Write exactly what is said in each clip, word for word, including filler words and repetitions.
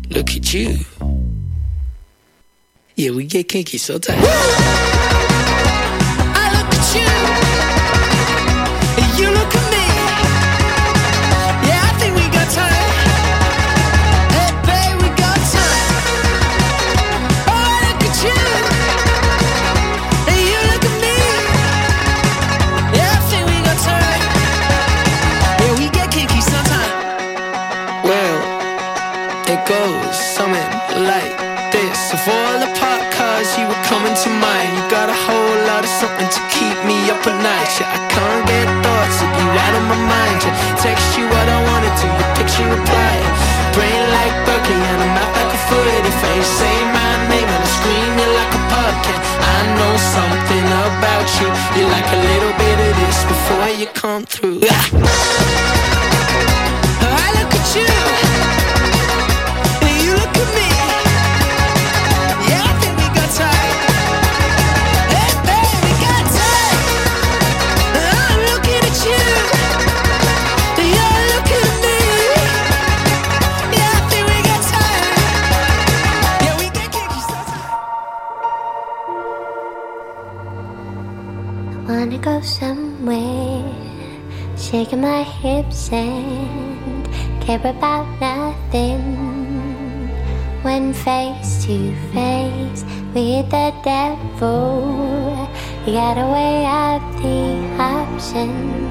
Look at you. Yeah, we get kinky so tight. I look at you, and you look at me. Yeah, I think we got time. Hey, babe, we got time. Oh, I look at you, and you look at me. Yeah, I think we got time. Yeah, we get kinky sometime. Well, it goes something like this. Of all the pop cars you were coming to mind, you got a whole lot of something to keep me up at night. Yeah, I can't get thoughts of you out of my mind. Yeah, text you what I wanted to, your picture reply. Brain like Berkeley and a mouth like a foot. If I ain't say my name and I scream you like a pumpkin, I know something about you. You like a little bit of this before you come through. Yeah. I look at you. Wanna go somewhere, shaking my hips and care about nothing. When face to face with the devil, you gotta weigh up the options.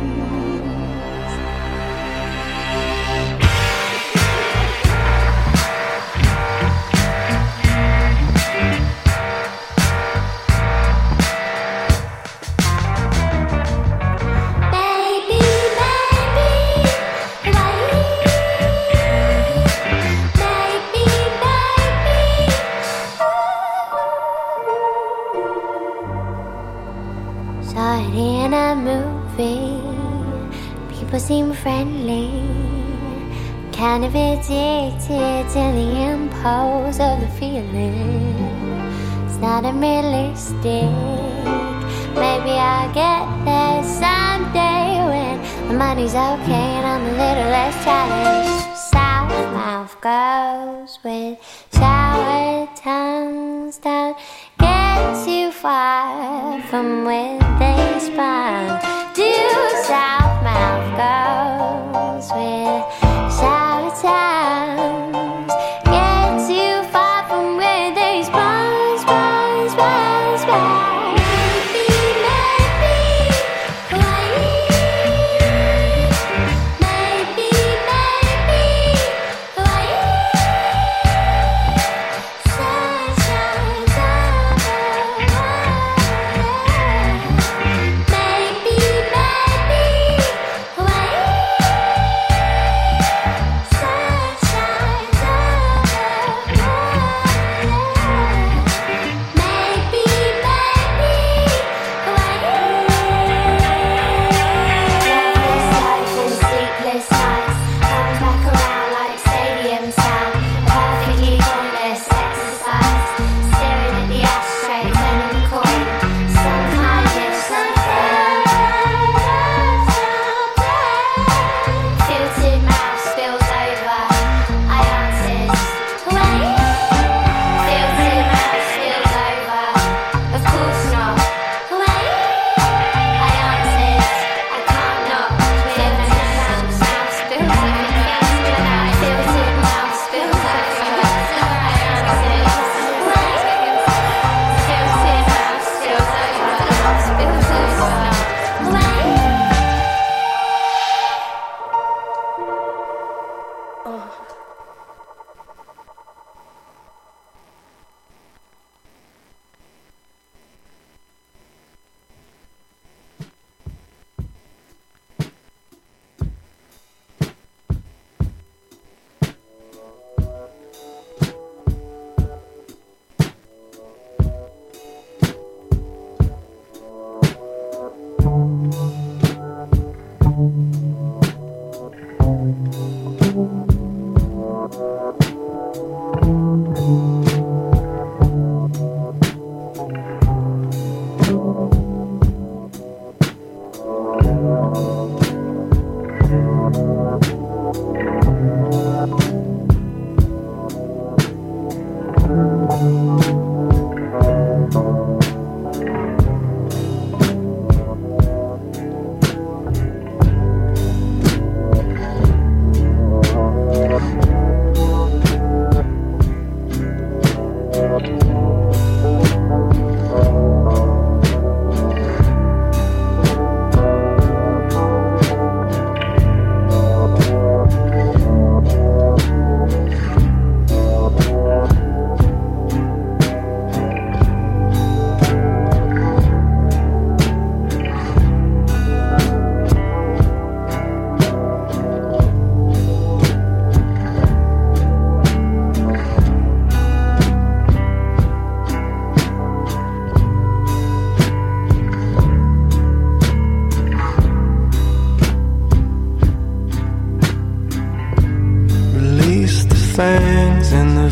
In a movie, people seem friendly, kind of addicted to the impulse of the feeling. It's not unrealistic. Maybe I'll get there someday when the money's okay and I'm a little less childish. South mouth goes with sour tongues. Don't get too far from where they spawn. Do south mouth goes with sour tongues. Get too far from where they spawn, spawn, spawn, spawn.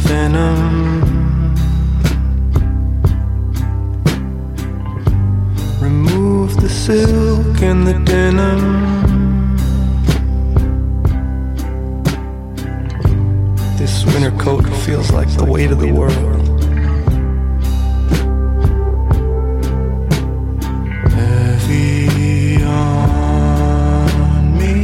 venom. Remove the silk and the denim. This winter coat feels like the weight of the world. Heavy on me.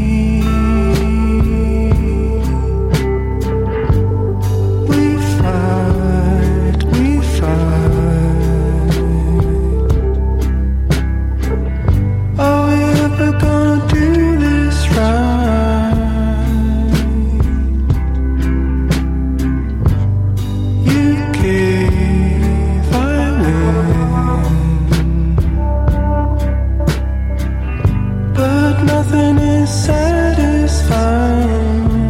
We fight, we fight. Are we ever gonna do this right? You gave, I win. But nothing is satisfying.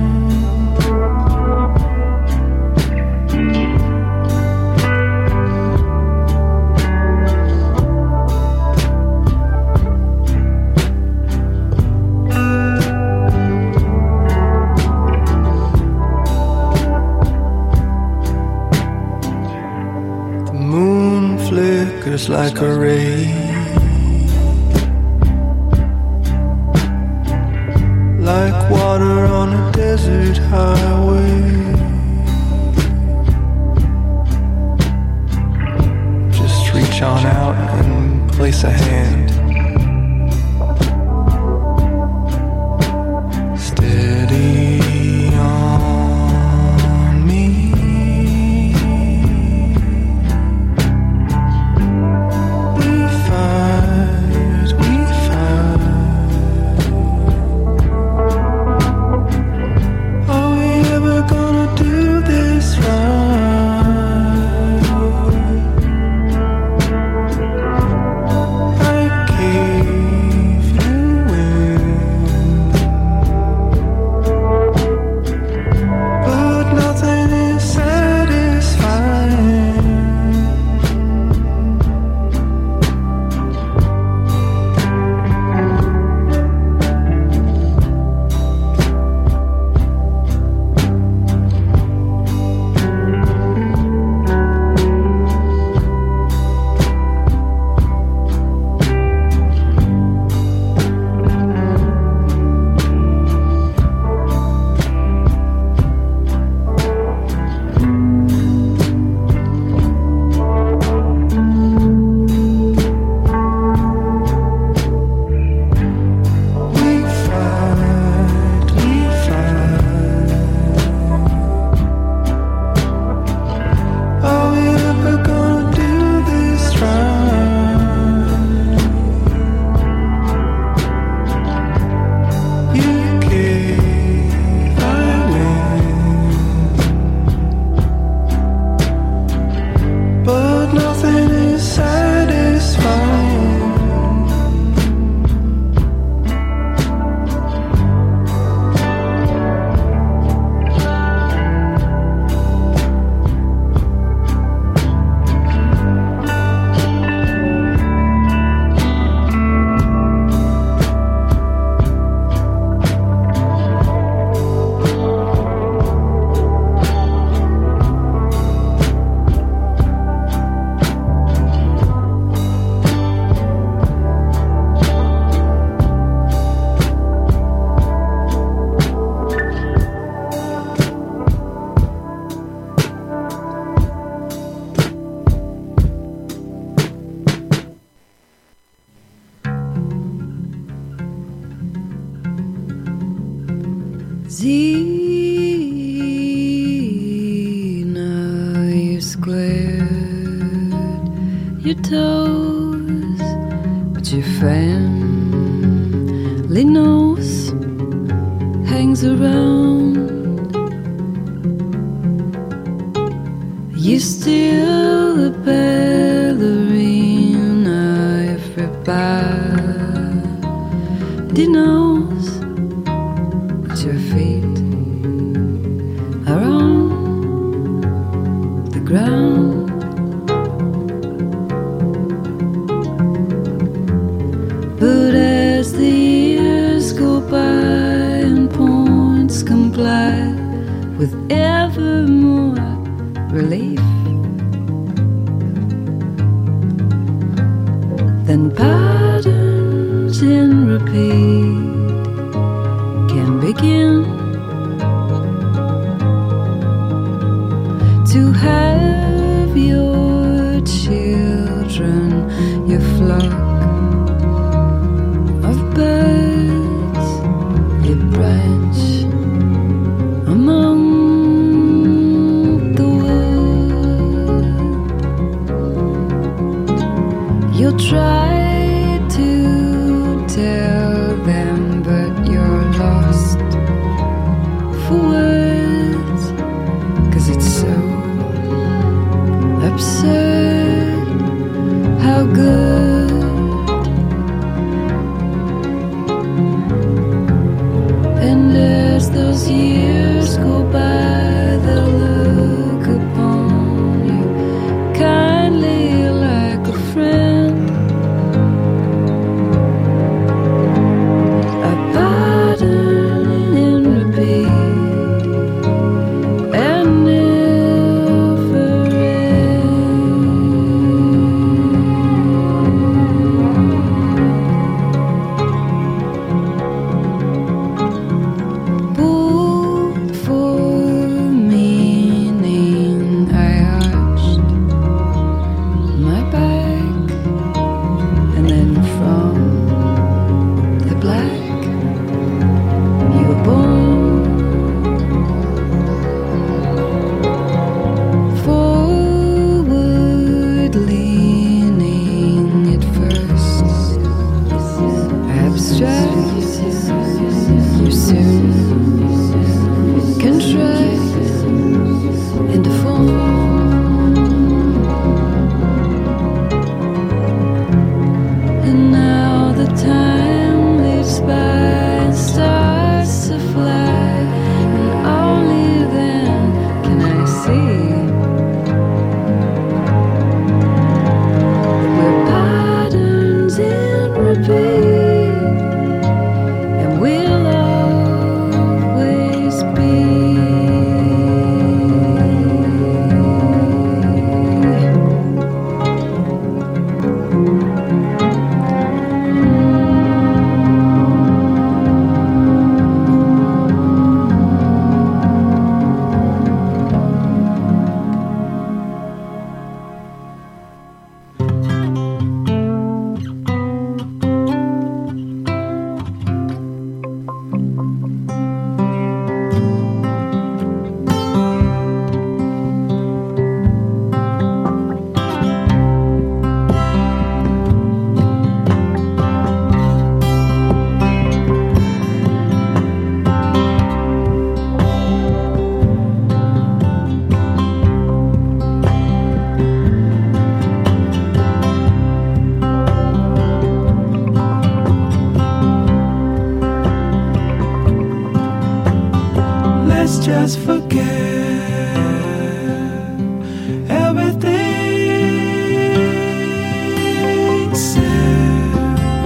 The moon flickers like a ray, like water on a desert highway. Just reach on out and place a hand. Steady on me. We fight, we fight. Are we ever gonna do this right? I gave you in, but nothing is satisfying. We fight, we fight. Are we ever gonna do this right? You gave, I win. But nothing is satisfying. See, now you've squared your toes, but your family nose hangs around. You're still a ballerina, everybody knows, but your feet are on the ground. But as the years go by and points comply with ever more relief. Then patterns in repeat can begin to have your children, your flock of birds, your branch among the wood. You'll try to tell them, but you're lost for words, 'cause it's so absurd how good and as those years go by they'll look upon you kindly like a friend, a pattern in repeat and never Pulled for meaning, I arched my back, and then from the black you were born. Forward leaning at first, abstract, you soon contract into form. And now the time leaps by and starts to fly, and only then can I see that we're patterns in repeat, and we'll always be. Let's just forget everything said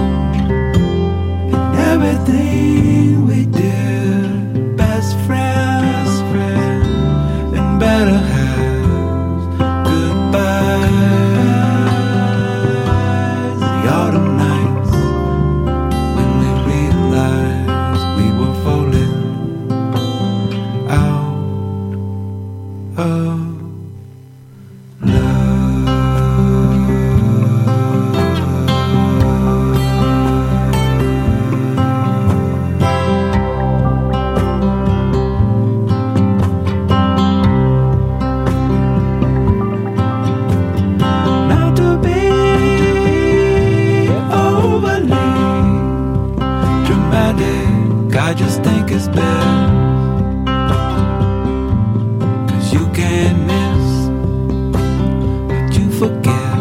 and everything we did. Best friends, friends, and better halves. Goodbyes. The autumn nights when we realized we were falling out of not to be overly dramatic. I just think it's best. You can't miss what you forget.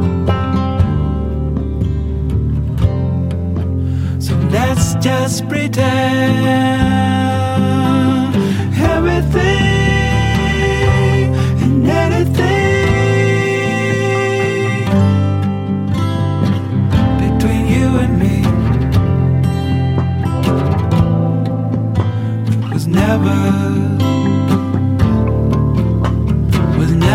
So let's just pretend everything and anything between you and me was never was never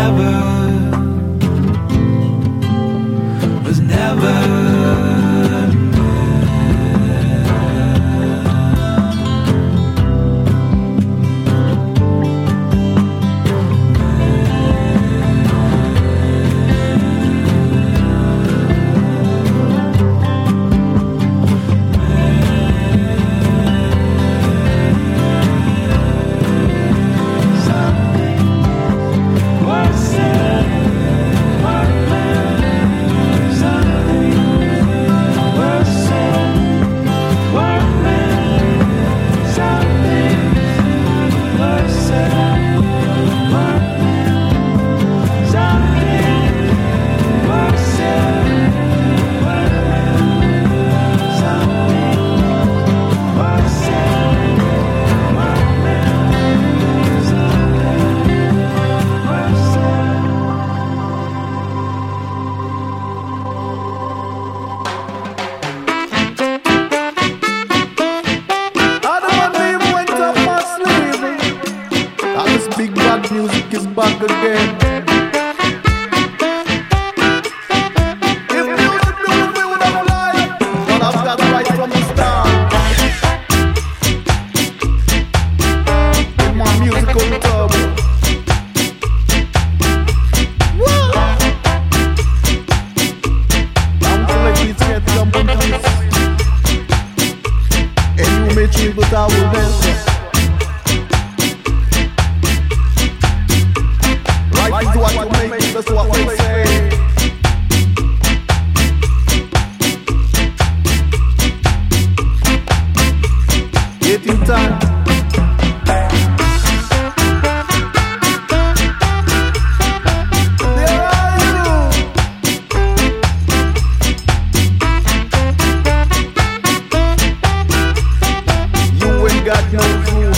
music is back again. If music don't feel what I'm like, well, I've got right from the start. In my musical turbo. Woo! I'm selecting it yet, jump on this. And you may treat but I will dance. Right is what you make, that's what we say. Getting time. There are you. You ain't got no clue.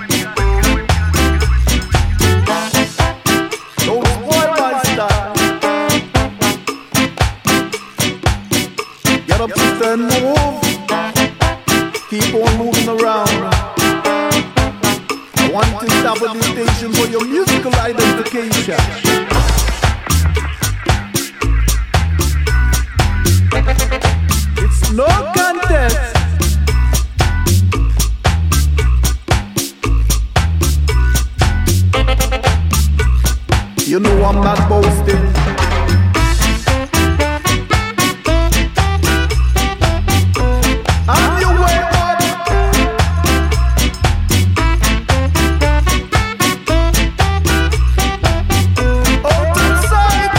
Don't spoil my style. Get up, sister, and move. Keep on moving around. I want to stop at the station for your musical identification. It's no contest. You know I'm not boasting. I'm your way up. Out inside.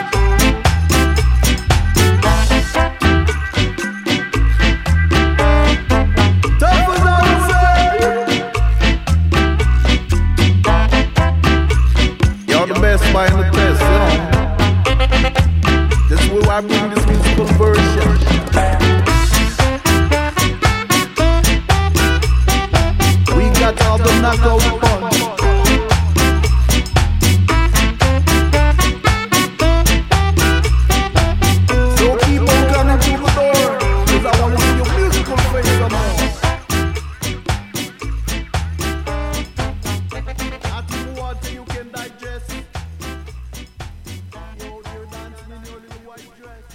Tough as I say. You're the best by the test, you know. This is where I bring this musical version. We got all the knockout punch. So keep on coming to the door, cause I wanna see your musical face some more. Nothing more till you can digest. You out here dancing in your little white dress.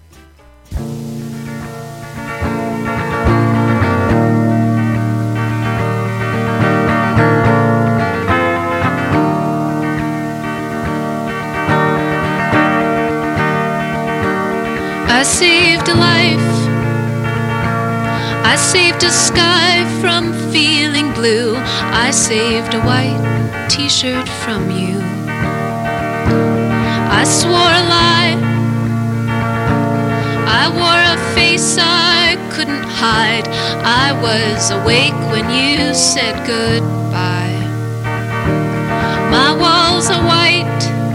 I saved a life. I saved a sky from feeling blue. I saved a white t-shirt from you. I swore a lie. I wore a face I couldn't hide. I was awake when you said goodbye. My walls are white.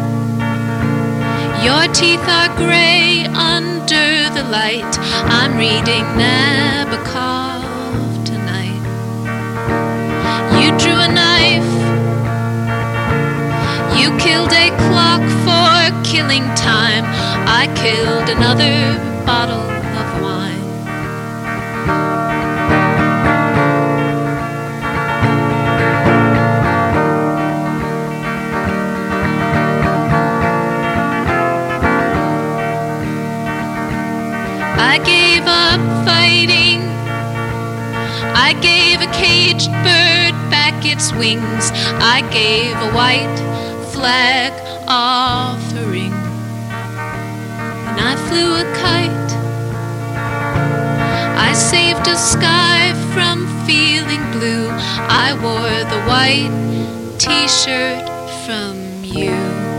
Your teeth are gray under the light. I'm reading Nabokov tonight. You drew a knife. You killed a clock for killing time. I killed another bottle of wine. I gave up fighting. I gave a caged bird back its wings. I gave a white flag offering. And I flew a kite. I saved a sky from feeling blue. I wore the white t-shirt from you.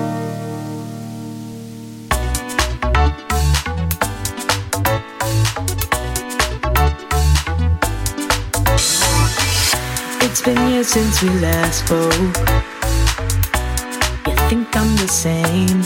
It's been years since we last spoke. You think I'm the same,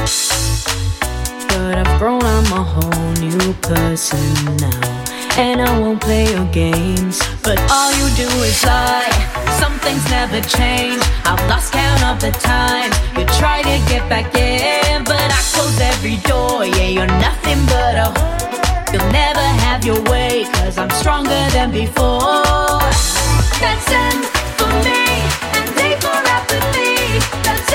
but I've grown, I'm a whole new person now. And I won't play your games, but all you do is lie. Some things never change. I've lost count of the time you try to get back in, but I close every door. Yeah, you're nothing but a whore. You'll never have your way, cause I'm stronger than before. That's end for me, and day for apathy. That's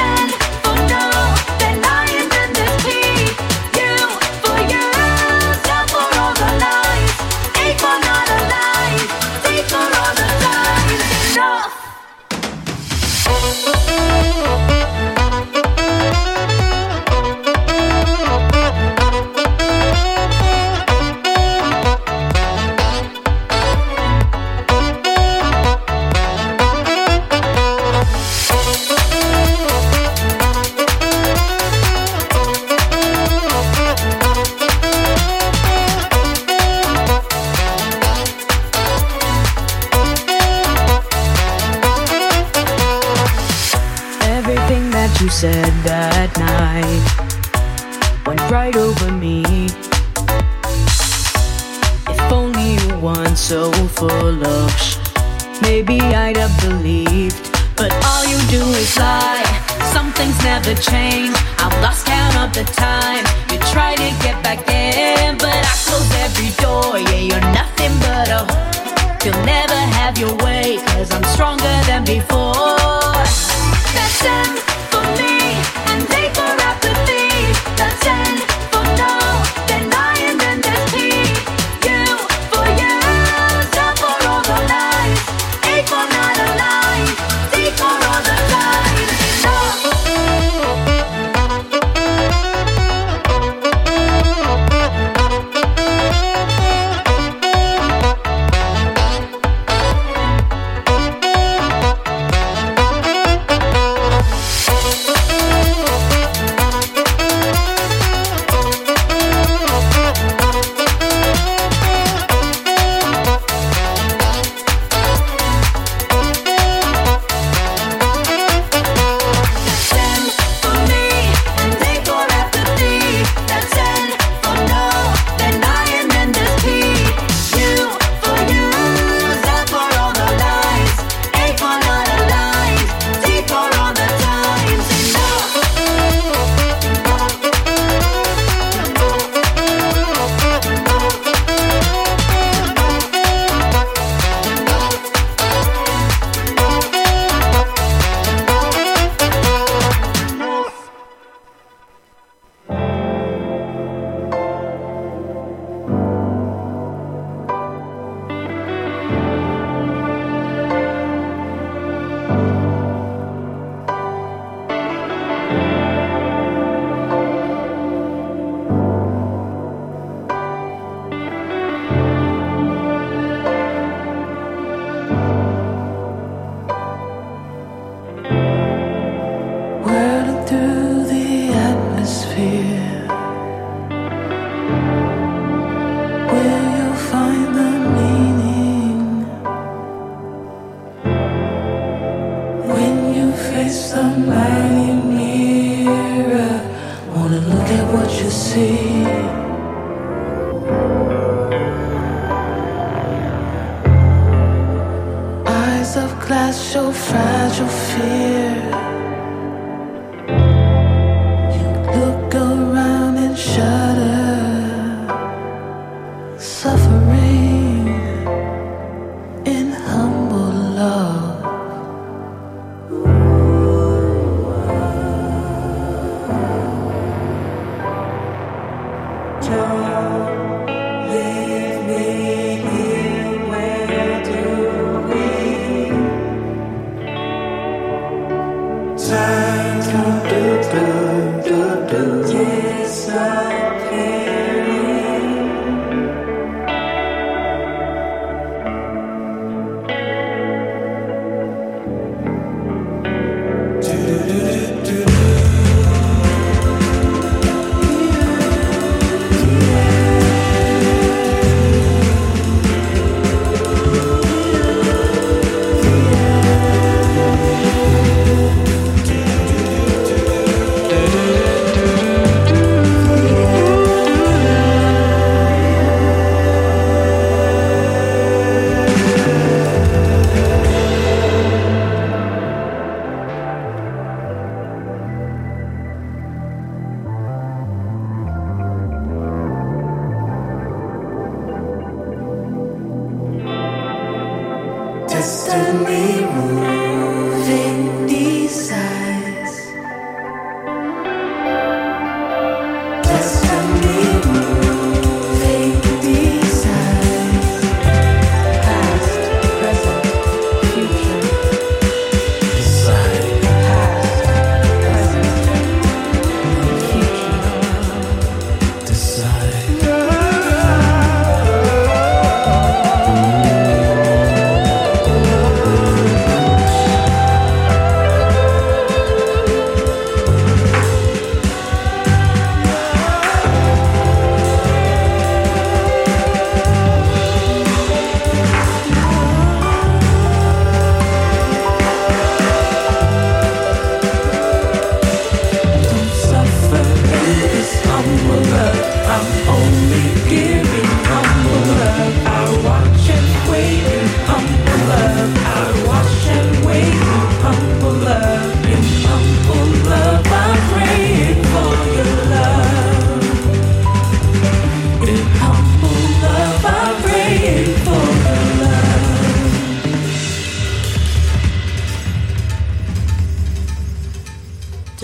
said that night went right over me. If only you weren't so full of sh, maybe I'd have believed. But all you do is lie. Some things never change. I've lost count of the time you try to get back in, but I close every door. Yeah, you're nothing but a whore. You'll never have your way, cause I'm stronger than before. That's N for me, and A for apathy. That's N for no, then I, and then there's P. U for you, S for all the lies. A for not alive, D for all the lies. No.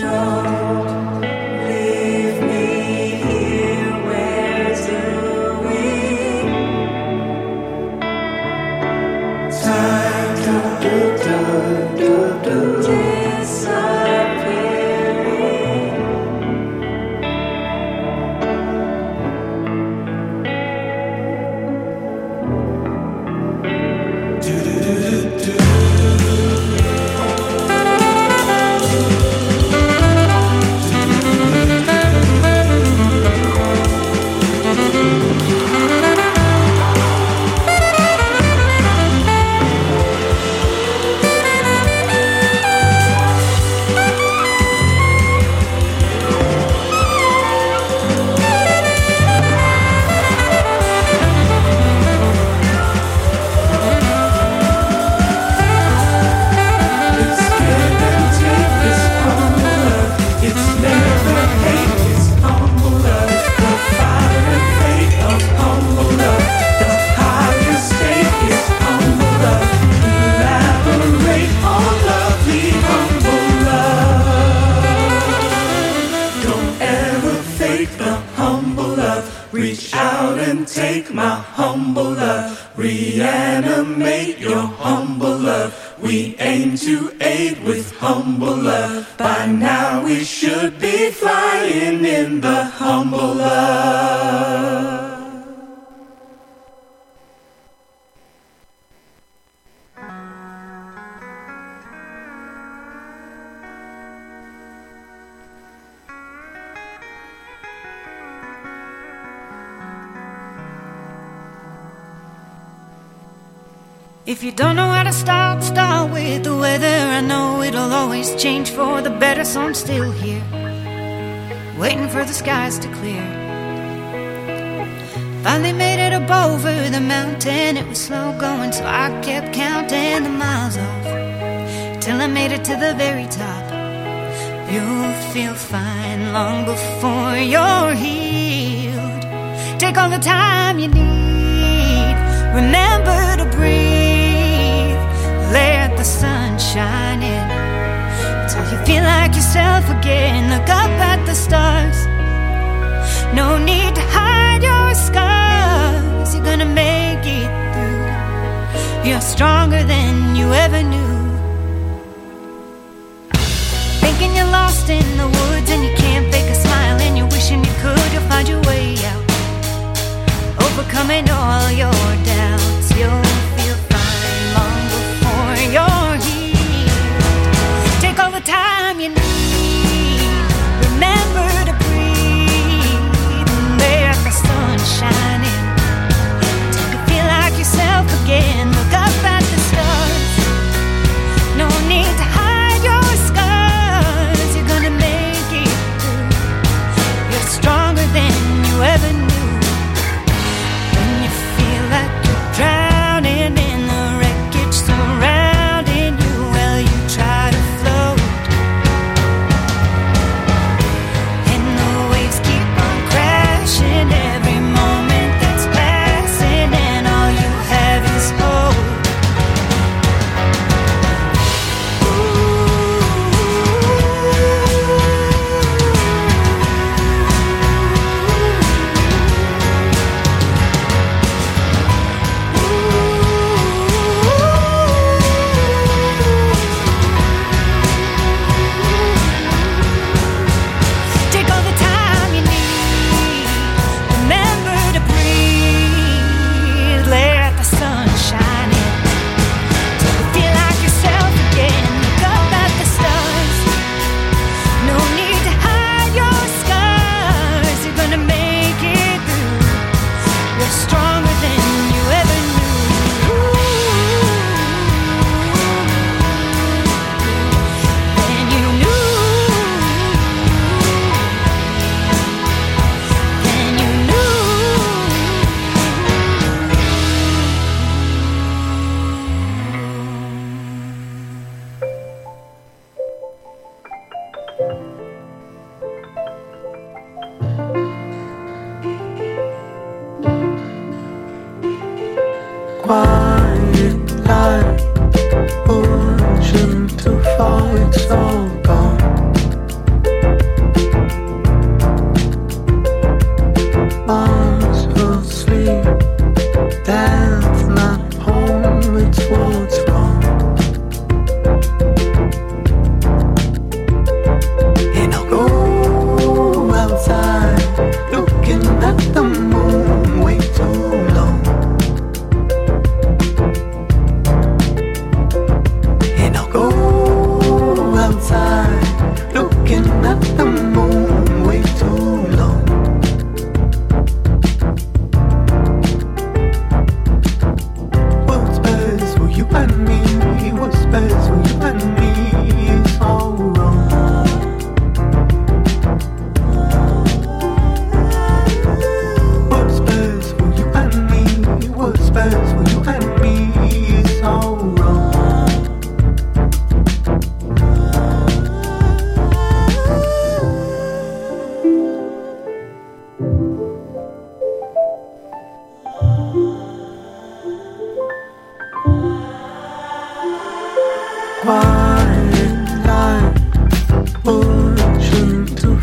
If you don't know how to start, start with the weather. I know it'll always change for the better, so I'm still here, waiting for the skies to clear. Finally made it up over the mountain. It was slow going, so I kept counting the miles off, till I made it to the very top. You'll feel fine long before you're healed. Take all the time you need. Remember to breathe. Let the sun shine in till you feel like yourself again. Look up at the stars. No need to hide your scars. You're gonna make it through. You're stronger than you ever knew. Thinking you're lost in the woods and you can't fake a smile and you're wishing you could. You'll find your way out, overcoming all your doubts. You'll feel fine long before you're healed. Take all the time you need. Remember to breathe and let the sun shine in till you feel like yourself again. Look up at the stars. No need to hide your scars. You're gonna make it through. You're stronger than you ever knew. Drowning in the wreckage surrounding you, well, you try to float, and the waves keep on crashing every moment that's passing, and all you have is hope.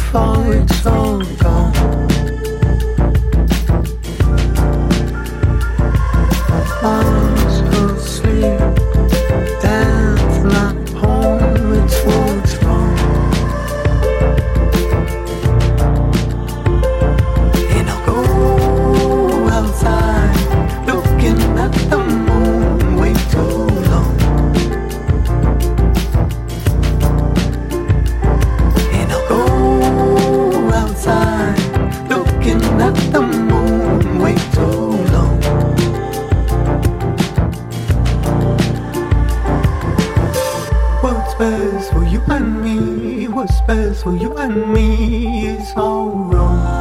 before it's all gone. Once asleep, that's not home, it's what's wrong. And I'll go outside, looking at the moon way too long. And I'll go outside, looking at the moon way too long. What's best for you and me, what's best for you and me is all wrong.